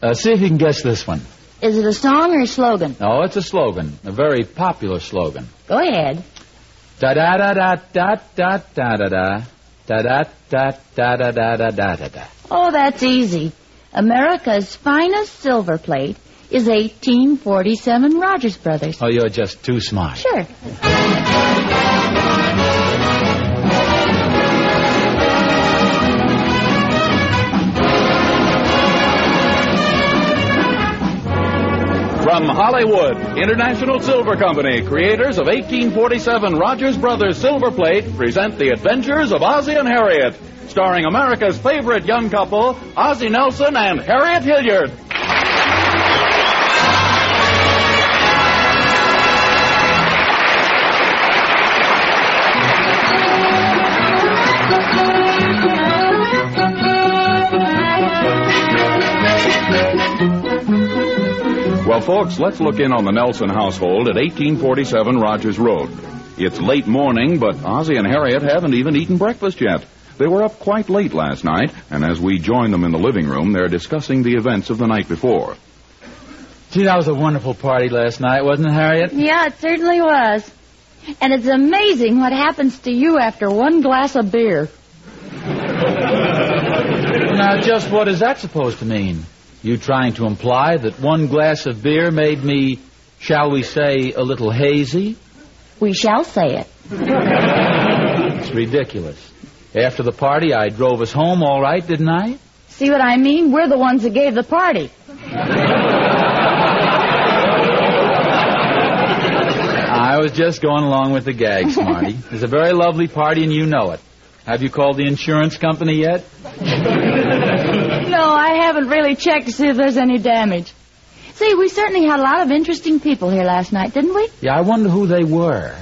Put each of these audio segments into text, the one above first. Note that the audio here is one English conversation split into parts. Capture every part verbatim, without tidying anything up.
Uh, see if you can guess this one. Is it a song or a slogan? No, it's a slogan. A very popular slogan. Go ahead. Da-da-da-da-da-da-da-da-da. Da-da-da-da-da-da-da-da-da. Oh, that's easy. America's finest silver plate is eighteen forty-seven Rogers Brothers. Oh, you're just too smart. Sure. From Hollywood, International Silver Company, creators of eighteen forty-seven Rogers Brothers Silver Plate, present The Adventures of Ozzie and Harriet, starring America's favorite young couple, Ozzie Nelson and Harriet Hilliard. Well, folks, let's look in on the Nelson household at eighteen forty-seven Rogers Road. It's late morning, but Ozzie and Harriet haven't even eaten breakfast yet. They were up quite late last night, and as we join them in the living room, they're discussing the events of the night before. Gee, that was a wonderful party last night, wasn't it, Harriet? Yeah, it certainly was. And it's amazing what happens to you after one glass of beer. Now, just what is that supposed to mean? You trying to imply that one glass of beer made me, shall we say, a little hazy? We shall say it. It's ridiculous. After the party, I drove us home all right, didn't I? See what I mean? We're the ones that gave the party. I was just going along with the gag, Smarty. It's a very lovely party, and you know it. Have you called the insurance company yet? No, I haven't really checked to see if there's any damage. See, we certainly had a lot of interesting people here last night, didn't we? Yeah, I wonder who they were.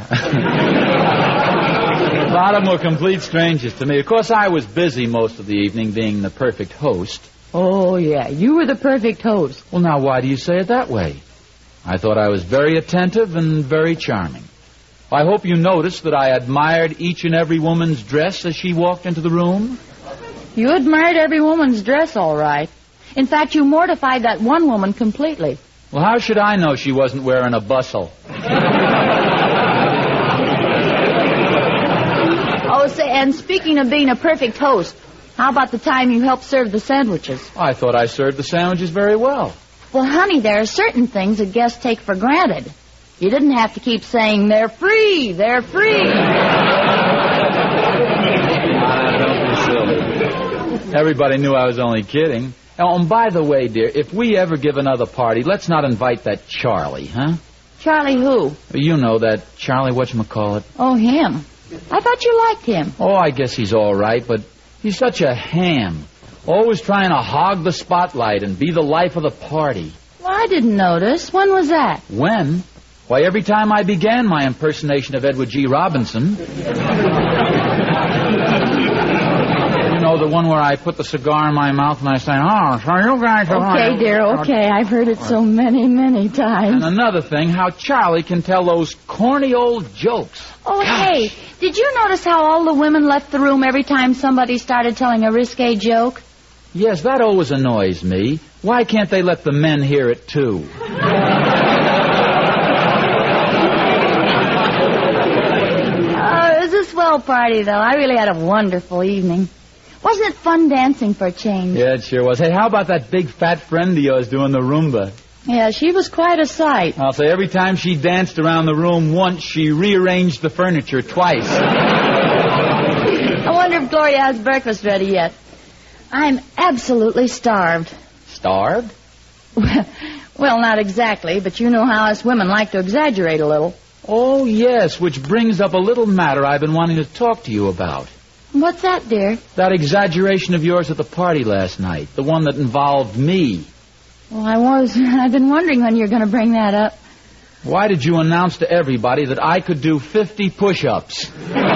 A lot of them were complete strangers to me. Of course, I was busy most of the evening being the perfect host. Oh, yeah, you were the perfect host. Well, now, why do you say it that way? I thought I was very attentive and very charming. I hope you noticed that I admired each and every woman's dress as she walked into the room. You admired every woman's dress, all right. In fact, you mortified that one woman completely. Well, how should I know she wasn't wearing a bustle? Oh, say, and speaking of being a perfect host, how about the time you helped serve the sandwiches? I thought I served the sandwiches very well. Well, honey, there are certain things that guests take for granted. You didn't have to keep saying, they're free, they're free. Ah, don't be silly. Everybody knew I was only kidding. Oh, and by the way, dear, if we ever give another party, let's not invite that Charlie, huh? Charlie who? You know, that Charlie whatchamacallit. Oh, him. I thought you liked him. Oh, I guess he's all right, but he's such a ham. Always trying to hog the spotlight and be the life of the party. Well, I didn't notice. When was that? When? Why, every time I began my impersonation of Edward G. Robinson. You know, the one where I put the cigar in my mouth and I say, oh, so you guys are... Okay, dear, okay. I've heard it so many, many times. And another thing, how Charlie can tell those corny old jokes. Oh, Gosh. Hey, did you notice how all the women left the room every time somebody started telling a risque joke? Yes, that always annoys me. Why can't they let the men hear it, too? Oh, it was a swell party, though. I really had a wonderful evening. Wasn't it fun dancing for a change? Yeah, it sure was. Hey, how about that big fat friend of yours doing the Roomba? Yeah, she was quite a sight. I'll say every time she danced around the room once, she rearranged the furniture twice. I wonder if Gloria has breakfast ready yet. I'm absolutely starved. Starved? Well, not exactly, but you know how us women like to exaggerate a little. Oh, yes, which brings up a little matter I've been wanting to talk to you about. What's that, dear? That exaggeration of yours at the party last night, the one that involved me. Well, I was. I've been wondering when you're going to bring that up. Why did you announce to everybody that I could do fifty push-ups?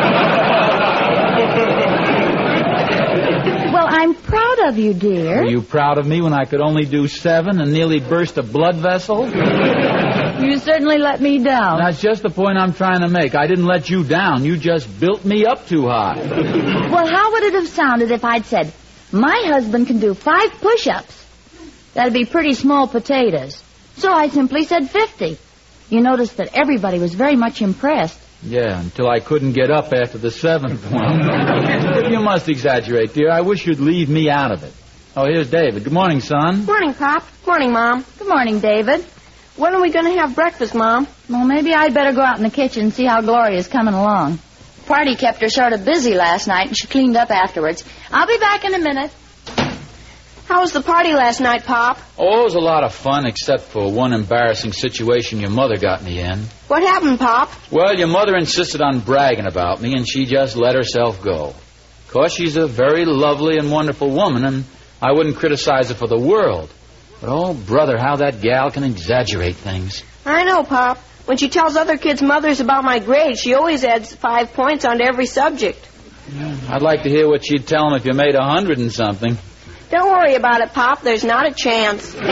Well, I'm proud of you, dear. Were you proud of me when I could only do seven and nearly burst a blood vessel? You certainly let me down. That's just the point I'm trying to make. I didn't let you down. You just built me up too high. Well, how would it have sounded if I'd said, my husband can do five push-ups? That'd be pretty small potatoes. So I simply said fifty. You noticed that everybody was very much impressed. Yeah, until I couldn't get up after the seventh one. You must exaggerate, dear. I wish you'd leave me out of it. Oh, here's David. Good morning, son. Morning, Pop. Morning, Mom. Good morning, David. When are we going to have breakfast, Mom? Well, maybe I'd better go out in the kitchen and see how Gloria's coming along. Party kept her sort of busy last night, and she cleaned up afterwards. I'll be back in a minute. How was the party last night, Pop? Oh, it was a lot of fun, except for one embarrassing situation your mother got me in. What happened, Pop? Well, your mother insisted on bragging about me, and she just let herself go. Of course, she's a very lovely and wonderful woman, and I wouldn't criticize her for the world. But, oh, brother, how that gal can exaggerate things. I know, Pop. When she tells other kids' mothers about my grades, she always adds five points onto every subject. I'd like to hear what she'd tell them if you made a hundred and something. Don't worry about it, Pop. There's not a chance. Oh,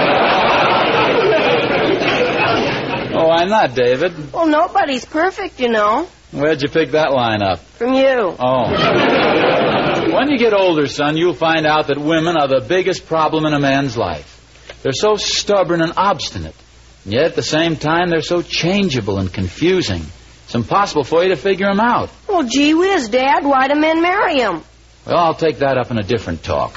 why not, David? Well, nobody's perfect, you know. Where'd you pick that line up? From you. Oh. When you get older, son, you'll find out that women are the biggest problem in a man's life. They're so stubborn and obstinate. And yet, at the same time, they're so changeable and confusing. It's impossible for you to figure them out. Well, gee whiz, Dad. Why do men marry them? Well, I'll take that up in a different talk.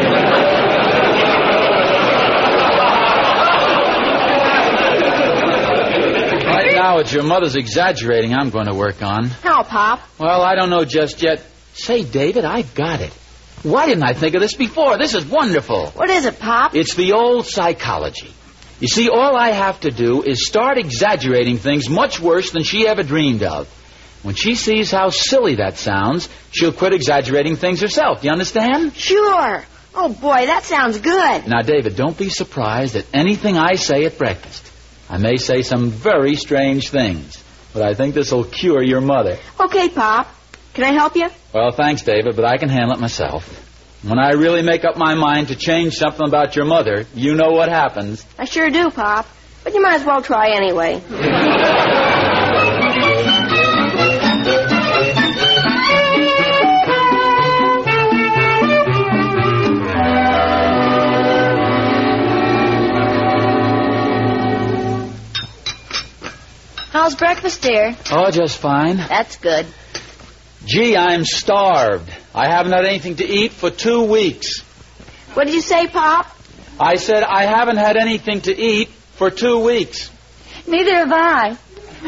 Right now, it's your mother's exaggerating I'm going to work on. How, Pop? Well, I don't know just yet. Say, David, I've got it. Why didn't I think of this before? This is wonderful. What is it, Pop? It's the old psychology. You see, all I have to do is start exaggerating things much worse than she ever dreamed of. When she sees how silly that sounds, she'll quit exaggerating things herself. Do you understand? Sure. Oh, boy, that sounds good. Now, David, don't be surprised at anything I say at breakfast. I may say some very strange things, but I think this will cure your mother. Okay, Pop. Can I help you? Well, thanks, David, but I can handle it myself. When I really make up my mind to change something about your mother, you know what happens. I sure do, Pop. But you might as well try anyway. How's breakfast, dear? Oh, just fine. That's good. Gee, I'm starved. I haven't had anything to eat for two weeks. What did you say, Pop? I said I haven't had anything to eat for two weeks. Neither have I.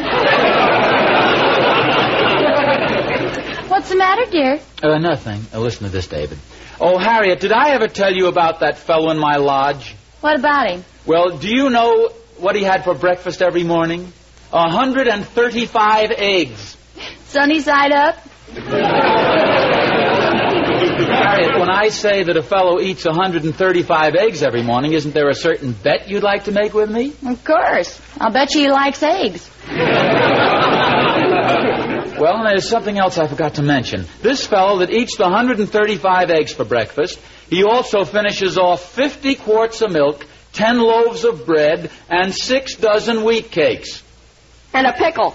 What's the matter, dear? Uh, nothing. Uh, listen to this, David. Oh, Harriet, did I ever tell you about that fellow in my lodge? What about him? Well, do you know what he had for breakfast every morning? A hundred and thirty-five eggs. Sunny side up? Harriet, when I say that a fellow eats a hundred and thirty-five eggs every morning, isn't there a certain bet you'd like to make with me? Of course. I'll bet you he likes eggs. Well, and there's something else I forgot to mention. This fellow that eats the one hundred and thirty-five eggs for breakfast, he also finishes off fifty quarts of milk, ten loaves of bread, and six dozen wheat cakes. And a pickle.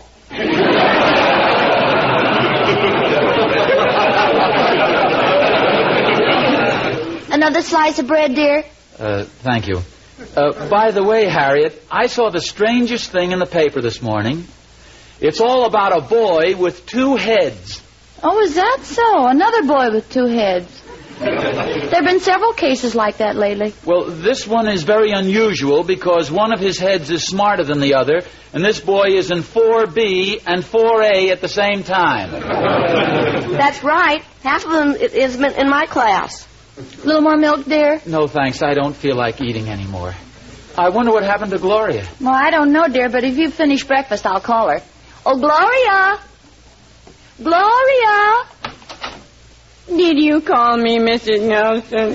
Another slice of bread, dear? Uh, thank you. Uh, by the way, Harriet, I saw the strangest thing in the paper this morning. It's all about a boy with two heads. Oh, is that so? Another boy with two heads. There have been several cases like that lately. Well, this one is very unusual because one of his heads is smarter than the other, and this boy is in four B and four A at the same time. That's right. Half of them is in my class. A little more milk, dear? No, thanks. I don't feel like eating anymore. I wonder what happened to Gloria. Well, I don't know, dear, but if you finish breakfast, I'll call her. Oh, Gloria! Gloria! Did you call me, Missus Nelson?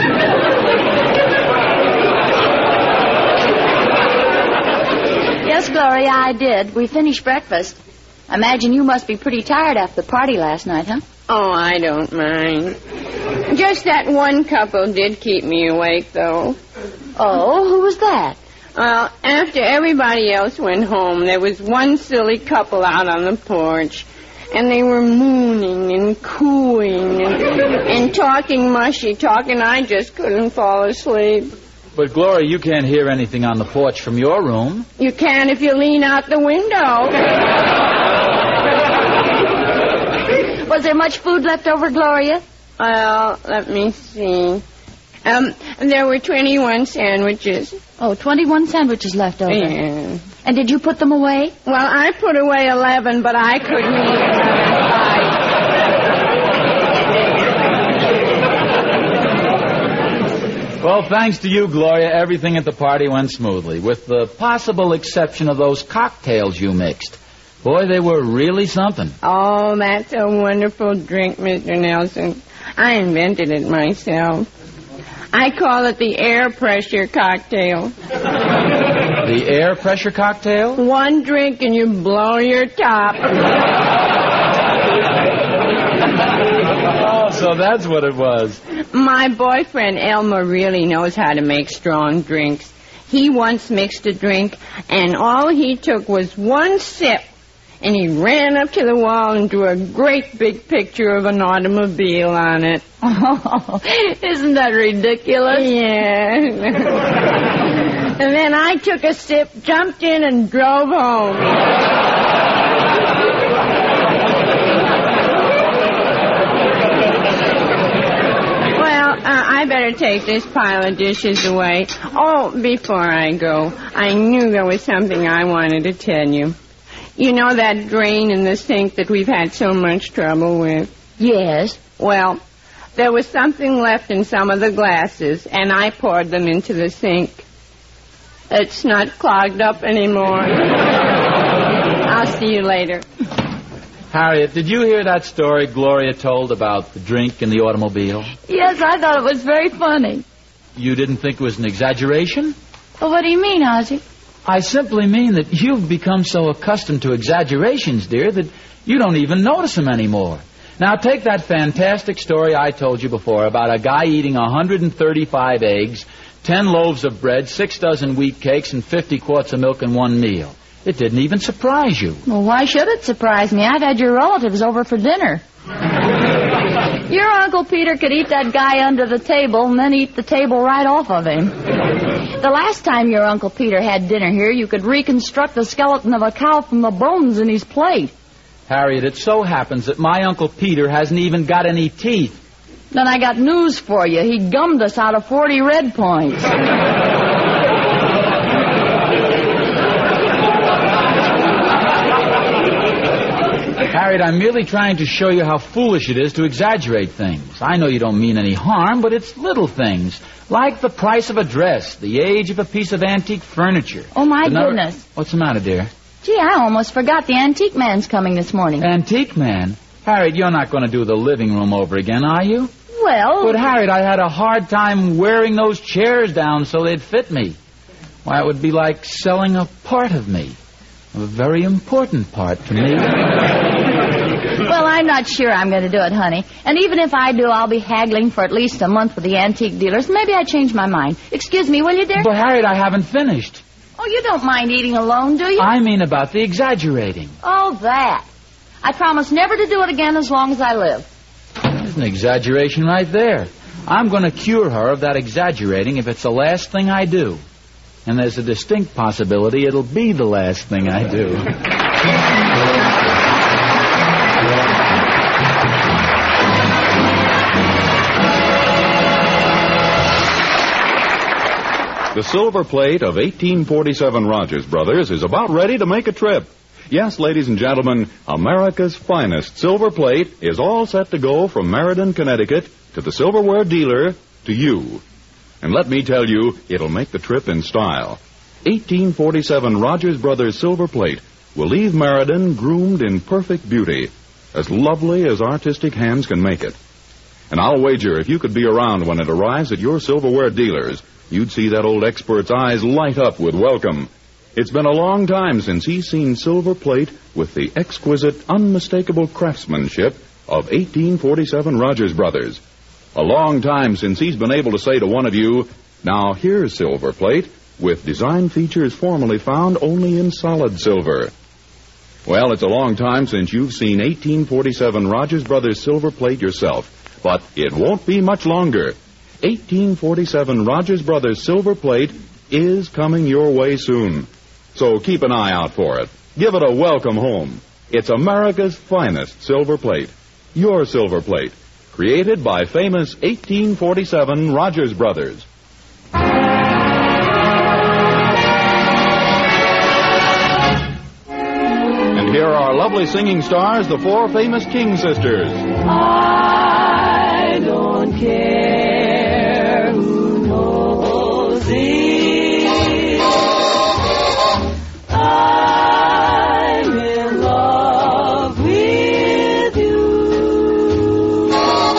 Yes, Gloria, I did. We finished breakfast. I imagine you must be pretty tired after the party last night, huh? Oh, I don't mind. Just that one couple did keep me awake, though. Oh, who was that? Well, after everybody else went home, there was one silly couple out on the porch. And they were mooning and cooing and, and talking mushy talk, and I just couldn't fall asleep. But, Gloria, you can't hear anything on the porch from your room. You can if you lean out the window. Was there much food left over, Gloria? Well, let me see. Um, there were twenty-one sandwiches. Oh, twenty-one sandwiches left over. Yeah. And did you put them away? Well, I put away eleven, but I couldn't eat another five. Well, thanks to you, Gloria, everything at the party went smoothly, with the possible exception of those cocktails you mixed. Boy, they were really something. Oh, that's a wonderful drink, Mister Nelson. I invented it myself. I call it the air pressure cocktail. The air pressure cocktail? One drink and you blow your top. Oh, so that's what it was. My boyfriend, Elmer, really knows how to make strong drinks. He once mixed a drink, and all he took was one sip, and he ran up to the wall and drew a great big picture of an automobile on it. Oh, isn't that ridiculous? Yeah. And then I took a sip, jumped in, and drove home. Well, uh, I better take this pile of dishes away. Oh, before I go, I knew there was something I wanted to tell you. You know that drain in the sink that we've had so much trouble with? Yes. Well, there was something left in some of the glasses, and I poured them into the sink. It's not clogged up anymore. I'll see you later. Harriet, did you hear that story Gloria told about the drink in the automobile? Yes, I thought it was very funny. You didn't think it was an exaggeration? Well, what do you mean, Ozzie? I simply mean that you've become so accustomed to exaggerations, dear, that you don't even notice them anymore. Now, take that fantastic story I told you before about a guy eating one hundred thirty-five eggs, ten loaves of bread, six dozen wheat cakes, and fifty quarts of milk in one meal. It didn't even surprise you. Well, why should it surprise me? I've had your relatives over for dinner. Your Uncle Peter could eat that guy under the table and then eat the table right off of him. The last time your Uncle Peter had dinner here, you could reconstruct the skeleton of a cow from the bones in his plate. Harriet, it so happens that my Uncle Peter hasn't even got any teeth. Then I got news for you. He gummed us out of forty red points. Harriet, I'm merely trying to show you how foolish it is to exaggerate things. I know you don't mean any harm, but it's little things, like the price of a dress, the age of a piece of antique furniture. Oh, my the number... goodness. What's the matter, dear? Gee, I almost forgot the antique man's coming this morning. Antique man? Harriet, you're not going to do the living room over again, are you? Well... But, Harriet, I had a hard time wearing those chairs down so they'd fit me. Why, it would be like selling a part of me. A very important part to me. Well, I'm not sure I'm going to do it, honey. And even if I do, I'll be haggling for at least a month with the antique dealers. Maybe I change my mind. Excuse me, will you, dear? But, Harriet, I haven't finished. Oh, you don't mind eating alone, do you? I mean about the exaggerating. Oh, that. I promise never to do it again as long as I live. There's an exaggeration right there. I'm going to cure her of that exaggerating if it's the last thing I do. And there's a distinct possibility it'll be the last thing I do. The silver plate of eighteen forty-seven Rogers Brothers is about ready to make a trip. Yes, ladies and gentlemen, America's finest silver plate is all set to go from Meriden, Connecticut, to the silverware dealer, to you. And let me tell you, it'll make the trip in style. eighteen forty-seven Rogers Brothers silver plate will leave Meriden groomed in perfect beauty, as lovely as artistic hands can make it. And I'll wager if you could be around when it arrives at your silverware dealers, you'd see that old expert's eyes light up with welcome. It's been a long time since he's seen silver plate with the exquisite, unmistakable craftsmanship of eighteen forty-seven Rogers Brothers. A long time since he's been able to say to one of you, now here's silver plate with design features formerly found only in solid silver. Well, it's a long time since you've seen eighteen forty-seven Rogers Brothers silver plate yourself, but it won't be much longer. eighteen forty-seven Rogers Brothers silver plate is coming your way soon. So keep an eye out for it. Give it a welcome home. It's America's finest silver plate. Your silver plate. Created by famous eighteen forty-seven Rogers Brothers. And here are lovely singing stars, the four famous King sisters. I don't care who knows it. I'm in love with you.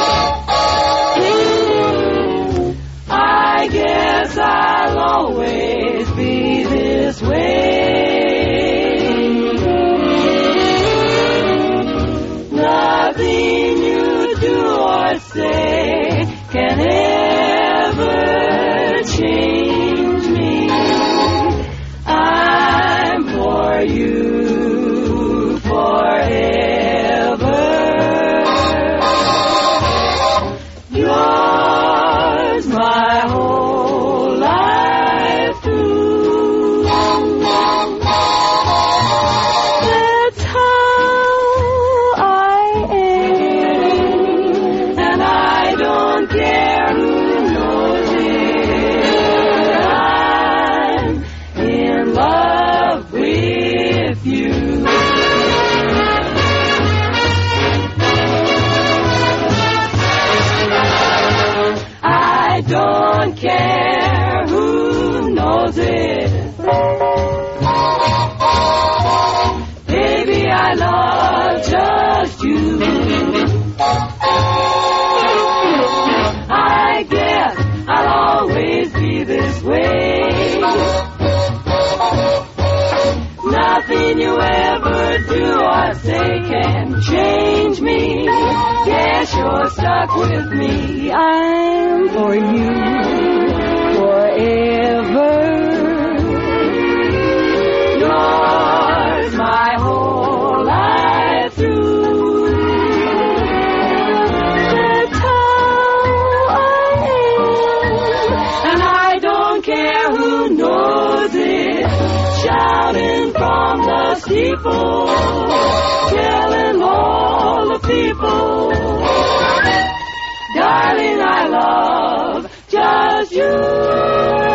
I guess I'll always be this way. Nothing you do or say can ever change me. I'm for you forever. Yours my whole life through. That's how I am, and I don't care who knows it. I'm in love with you. I don't care who knows it. Baby, I love just you. I guess I'll always be this way. Nothing you ever do or say can change me. Guess you're stuck with me. I'm for you forever. Yours my whole life through. That's how I am, and I don't care who knows it. Shouting from the steeple, telling all the people, darling, I love just you.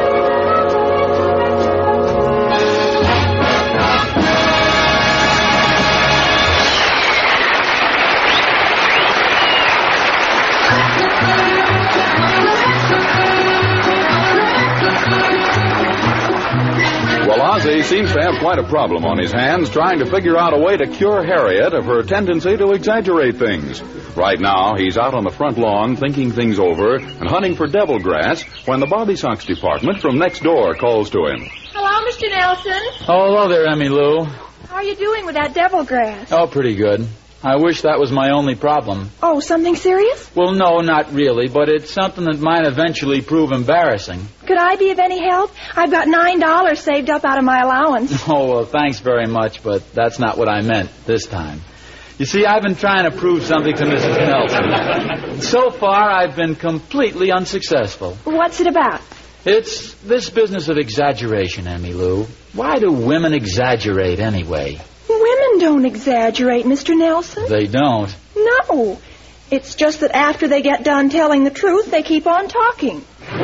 Well, Ozzie seems to have quite a problem on his hands trying to figure out a way to cure Harriet of her tendency to exaggerate things. Right now, he's out on the front lawn thinking things over and hunting for devil grass when the Bobby Sox department from next door calls to him. Hello, Mister Nelson. Oh, hello there, Emmy Lou. How are you doing with that devil grass? Oh, pretty good. I wish that was my only problem. Oh, something serious? Well, no, not really, but it's something that might eventually prove embarrassing. Could I be of any help? I've got nine dollars saved up out of my allowance. Oh, well, thanks very much, but that's not what I meant this time. You see, I've been trying to prove something to Missus Nelson. So far, I've been completely unsuccessful. What's it about? It's this business of exaggeration, Emmy Lou. Why do women exaggerate anyway? Women don't exaggerate, Mister Nelson. They don't. No. It's just that after they get done telling the truth, they keep on talking.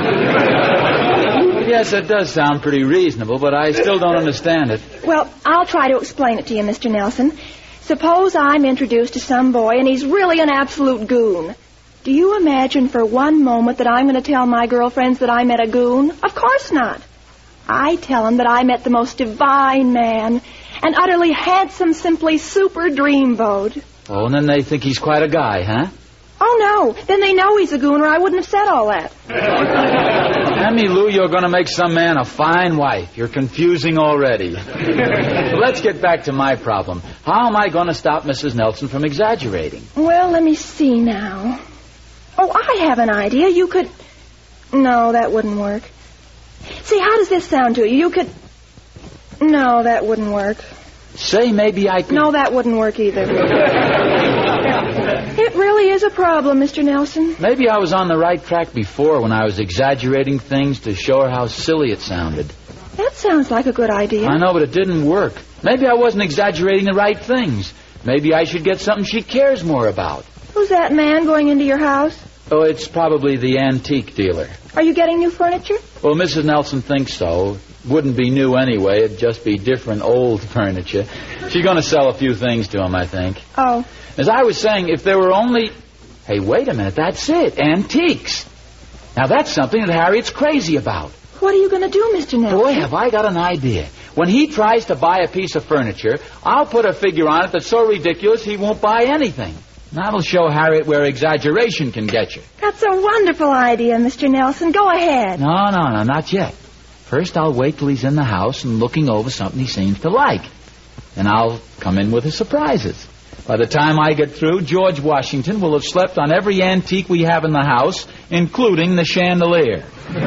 Yes, it does sound pretty reasonable, but I still don't understand it. Well, I'll try to explain it to you, Mister Nelson. Suppose I'm introduced to some boy, and he's really an absolute goon. Do you imagine for one moment that I'm going to tell my girlfriends that I met a goon? Of course not. I tell them that I met the most divine man, an utterly handsome, simply super dreamboat. Oh, and then they think he's quite a guy, huh? Oh, no. Then they know he's a goon, or I wouldn't have said all that. Emmy Lou, you're going to make some man a fine wife. You're confusing already. But let's get back to my problem. How am I going to stop Missus Nelson from exaggerating? Well, let me see now. Oh, I have an idea. You could... No, that wouldn't work. See, how does this sound to you? You could... No, that wouldn't work. Say maybe I could... No, that wouldn't work either. It really is a problem, Mister Nelson. Maybe I was on the right track before when I was exaggerating things to show her how silly it sounded. That sounds like a good idea. I know, but it didn't work. Maybe I wasn't exaggerating the right things. Maybe I should get something she cares more about. Who's that man going into your house? Oh, it's probably the antique dealer. Are you getting new furniture? Well, Missus Nelson thinks so. Wouldn't be new anyway. It'd just be different old furniture. She's going to sell a few things to him, I think. Oh. As I was saying, if there were only... Hey, wait a minute. That's it. Antiques. Now, that's something that Harriet's crazy about. What are you going to do, Mister Nelson? Boy, have I got an idea. When he tries to buy a piece of furniture, I'll put a figure on it that's so ridiculous he won't buy anything. That'll show Harriet where exaggeration can get you. That's a wonderful idea, Mister Nelson. Go ahead. No, no, no, not yet. First, I'll wait till he's in the house and looking over something he seems to like. Then I'll come in with his surprises. By the time I get through, George Washington will have slept on every antique we have in the house, including the chandelier.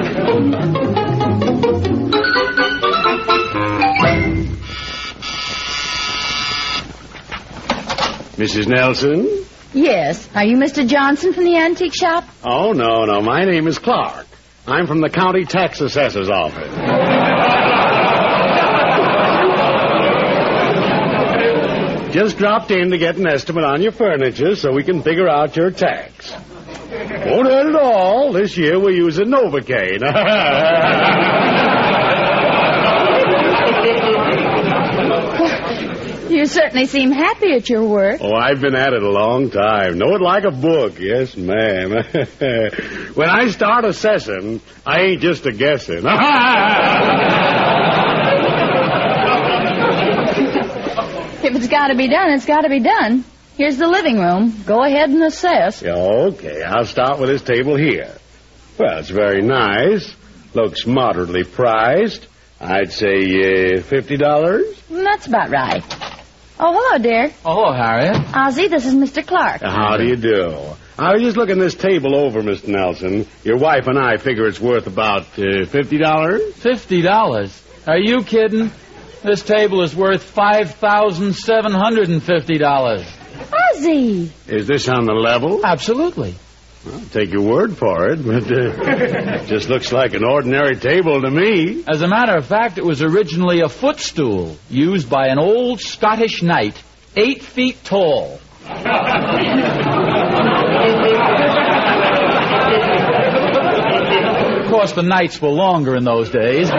Missus Nelson? Yes. Are you Mister Johnson from the antique shop? Oh, no, no. My name is Clark. I'm from the county tax assessor's office. Just dropped in to get an estimate on your furniture so we can figure out your tax. Won't hurt at all. This year we're using Novocaine. You certainly seem happy at your work. Oh, I've been at it a long time. Know it like a book. Yes, ma'am. When I start assessing, I ain't just a guessing. If it's got to be done, it's got to be done. Here's the living room. Go ahead and assess. Yeah, okay, I'll start with this table here. Well, it's very nice. Looks moderately priced. I'd say uh, fifty dollars. That's about right. Oh, hello, dear. Oh, hello, Harriet. Ozzie, this is Mister Clark. How do you do? I was just looking this table over, Mister Nelson. Your wife and I figure it's worth about uh, fifty dollars. Fifty dollars? Are you kidding? This table is worth five thousand seven hundred and fifty dollars. Ozzie! Is this on the level? Absolutely. I'll take your word for it, but uh, just looks like an ordinary table to me. As a matter of fact, it was originally a footstool used by an old Scottish knight, eight feet tall. Of course, the knights were longer in those days.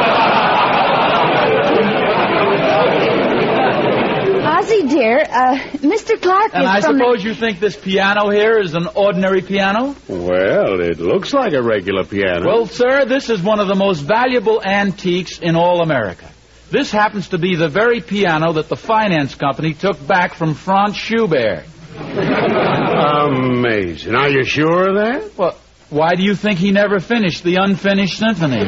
Ozzie, dear, uh, Mister Clark And is I from suppose the... you think this piano here is an ordinary piano? Well, it looks like a regular piano. Well, sir, this is one of the most valuable antiques in all America. This happens to be the very piano that the finance company took back from Franz Schubert. Amazing. Are you sure of that? Well, why do you think he never finished the unfinished symphony?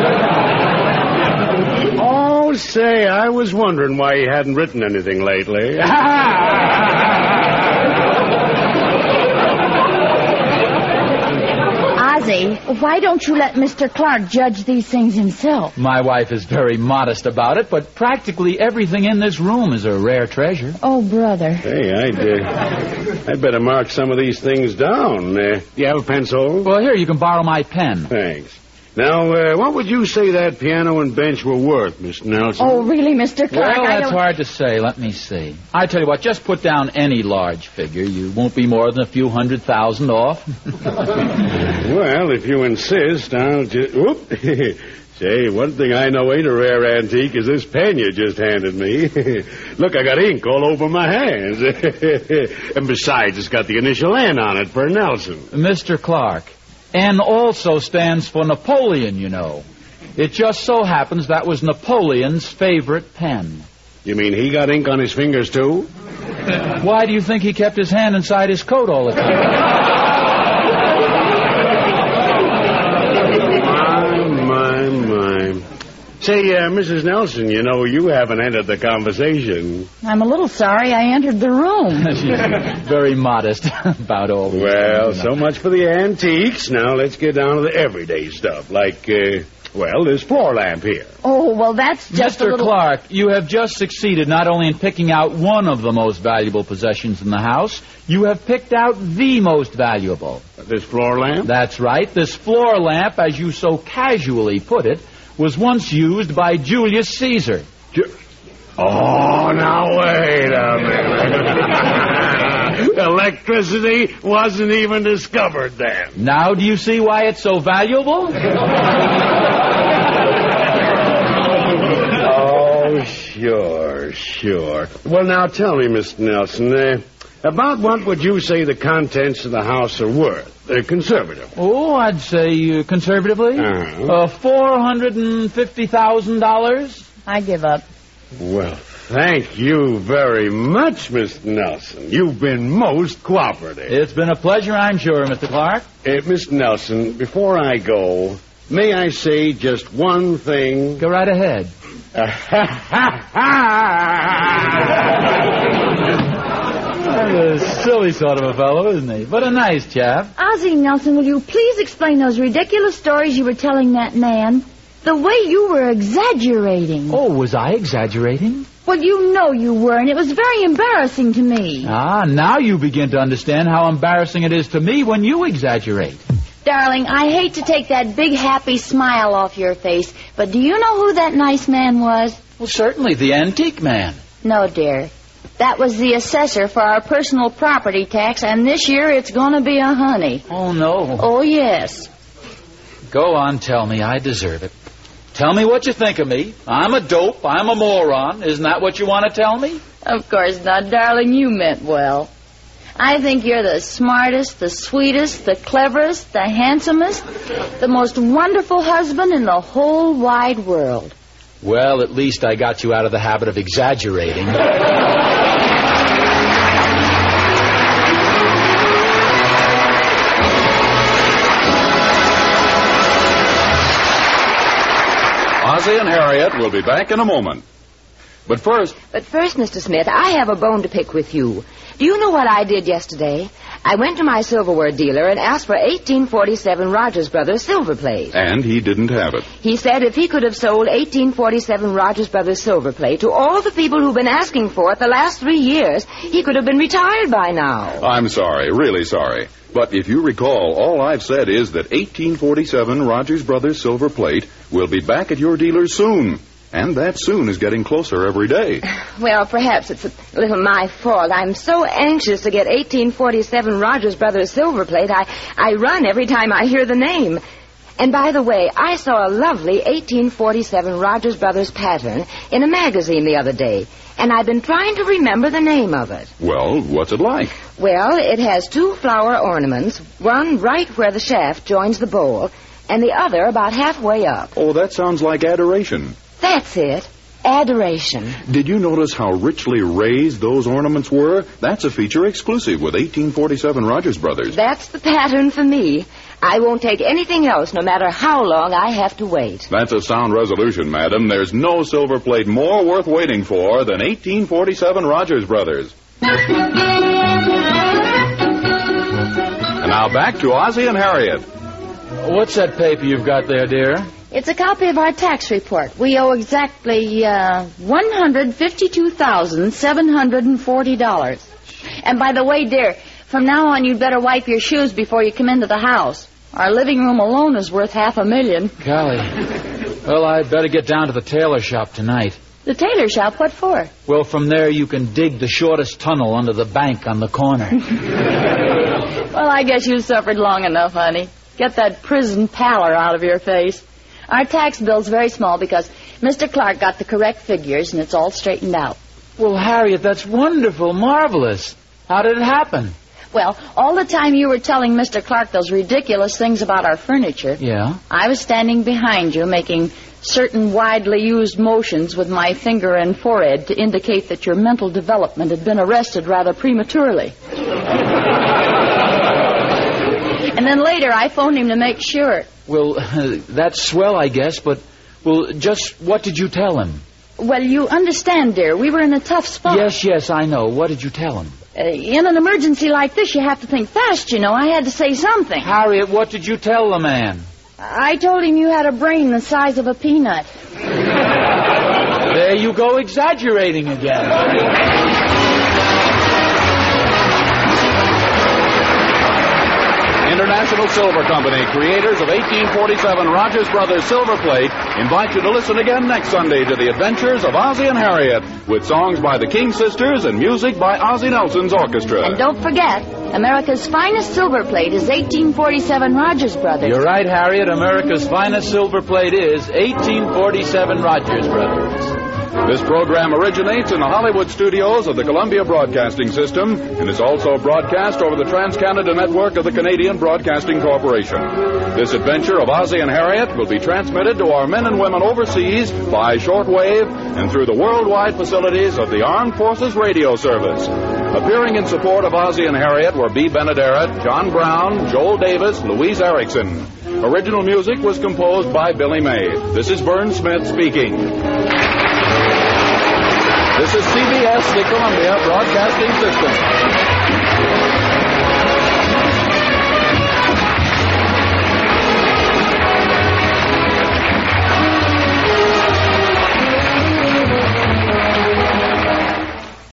Oh, say, I was wondering why he hadn't written anything lately. Ozzie, why don't you let Mister Clark judge these things himself? My wife is very modest about it, but practically everything in this room is a rare treasure. Oh, brother. Hey, I'd, uh, I'd better mark some of these things down. Uh, do you have a pencil? Well, here, you can borrow my pen. Thanks. Now, uh, what would you say that piano and bench were worth, Mister Nelson? Oh, really, Mister Clark? Well, I that's don't... hard to say. Let me see. I tell you what, just put down any large figure. You won't be more than a few hundred thousand off. Well, if you insist, I'll just... Whoop. Say, one thing I know ain't a rare antique is this pen you just handed me. Look, I got ink all over my hands. And besides, it's got the initial N on it for Nelson. Mister Clark, N also stands for Napoleon, you know. It just so happens that was Napoleon's favorite pen. You mean he got ink on his fingers, too? Why do you think he kept his hand inside his coat all the time? My, my, my. Say, uh, Missus Nelson, you know, you haven't entered the conversation. I'm a little sorry I entered the room. She's very modest about all this. Well, so much for the antiques. Now let's get down to the everyday stuff, like, uh, Well, this floor lamp here. Oh, well, that's just Mister a little... Clark, you have just succeeded not only in picking out one of the most valuable possessions in the house, you have picked out the most valuable. This floor lamp? That's right. This floor lamp, as you so casually put it, was once used by Julius Caesar. Ju- oh, now wait a minute. Electricity wasn't even discovered then. Now do you see why it's so valuable? Oh, sure, sure. Well, now tell me, Mister Nelson, uh, about what would you say the contents of the house are worth, uh, conservative? Oh, I'd say uh, conservatively, Uh-huh. uh, four hundred and fifty thousand dollars. I give up. Well, thank you very much, Mister Nelson. You've been most cooperative. It's been a pleasure, I'm sure, Mister Clark. Uh, Mister Nelson, before I go, may I say just one thing? Go right ahead. That's a silly sort of a fellow, isn't he? But a nice chap. Ozzie Nelson, will you please explain those ridiculous stories you were telling that man? The way you were exaggerating. Oh, was I exaggerating? Well, you know you were, and it was very embarrassing to me. Ah, now you begin to understand how embarrassing it is to me when you exaggerate. Darling, I hate to take that big happy smile off your face, but do you know who that nice man was? Well, certainly, the antique man. No, dear. That was the assessor for our personal property tax, and this year it's going to be a honey. Oh, no. Oh, yes. Go on, tell me. I deserve it. Tell me what you think of me. I'm a dope. I'm a moron. Isn't that what you want to tell me? Of course not, darling. You meant well. I think you're the smartest, the sweetest, the cleverest, the handsomest, the most wonderful husband in the whole wide world. Well, at least I got you out of the habit of exaggerating. Ozzie and Harriet will be back in a moment. But first... But first, Mister Smith, I have a bone to pick with you. Do you know what I did yesterday? I went to my silverware dealer and asked for eighteen forty-seven Rogers Brothers silver plate. And he didn't have it. He said if he could have sold eighteen forty-seven Rogers Brothers silver plate to all the people who've been asking for it the last three years, he could have been retired by now. I'm sorry, really sorry. But if you recall, all I've said is that eighteen forty-seven Rogers Brothers silver plate will be back at your dealer soon. And that soon is getting closer every day. Well, perhaps it's a little my fault. I'm so anxious to get eighteen forty-seven Rogers Brothers silver plate, I, I run every time I hear the name. And by the way, I saw a lovely eighteen forty-seven Rogers Brothers pattern in a magazine the other day. And I've been trying to remember the name of it. Well, what's it like? Well, it has two flower ornaments, one right where the shaft joins the bowl, and the other about halfway up. Oh, that sounds like adoration. That's it. Adoration. Did you notice how richly raised those ornaments were? That's a feature exclusive with eighteen forty-seven Rogers Brothers. That's the pattern for me. I won't take anything else, no matter how long I have to wait. That's a sound resolution, madam. There's no silver plate more worth waiting for than eighteen forty-seven Rogers Brothers. And now back to Ozzie and Harriet. What's that paper you've got there, dear? It's a copy of our tax report. We owe exactly uh, one hundred fifty-two thousand seven hundred forty dollars. And by the way, dear, from now on you'd better wipe your shoes before you come into the house. Our living room alone is worth half a million. Golly. Well, I'd better get down to the tailor shop tonight. The tailor shop? What for? Well, from there you can dig the shortest tunnel under the bank on the corner. Well, I guess you suffered long enough, honey. Get that prison pallor out of your face. Our tax bill's very small because Mister Clark got the correct figures and it's all straightened out. Well, Harriet, that's wonderful, marvelous. How did it happen? Well, all the time you were telling Mister Clark those ridiculous things about our furniture, Yeah? I was standing behind you making certain widely used motions with my finger and forehead to indicate that your mental development had been arrested rather prematurely. And then later I phoned him to make sure. Well, uh, that's swell, I guess, but, well, just what did you tell him? Well, you understand, dear, we were in a tough spot. Yes, yes, I know. What did you tell him? Uh, in an emergency like this, you have to think fast, you know. I had to say something. Harriet, what did you tell the man? I told him you had a brain the size of a peanut. There you go, exaggerating again. International Silver Company, creators of eighteen forty-seven Rogers Brothers Silver Plate, invite you to listen again next Sunday to the adventures of Ozzie and Harriet, with songs by the King Sisters and music by Ozzie Nelson's orchestra. And don't forget, America's finest silver plate is eighteen forty-seven Rogers Brothers. You're right, Harriet. America's finest silver plate is eighteen forty-seven Rogers Brothers. This program originates in the Hollywood studios of the Columbia Broadcasting System and is also broadcast over the Trans-Canada Network of the Canadian Broadcasting Corporation. This adventure of Ozzie and Harriet will be transmitted to our men and women overseas by shortwave and through the worldwide facilities of the Armed Forces Radio Service. Appearing in support of Ozzie and Harriet were Bea Benaderet, John Brown, Joel Davis, Louise Erickson. Original music was composed by Billy May. This is Vern Smith speaking. This is C B S, the Columbia Broadcasting System.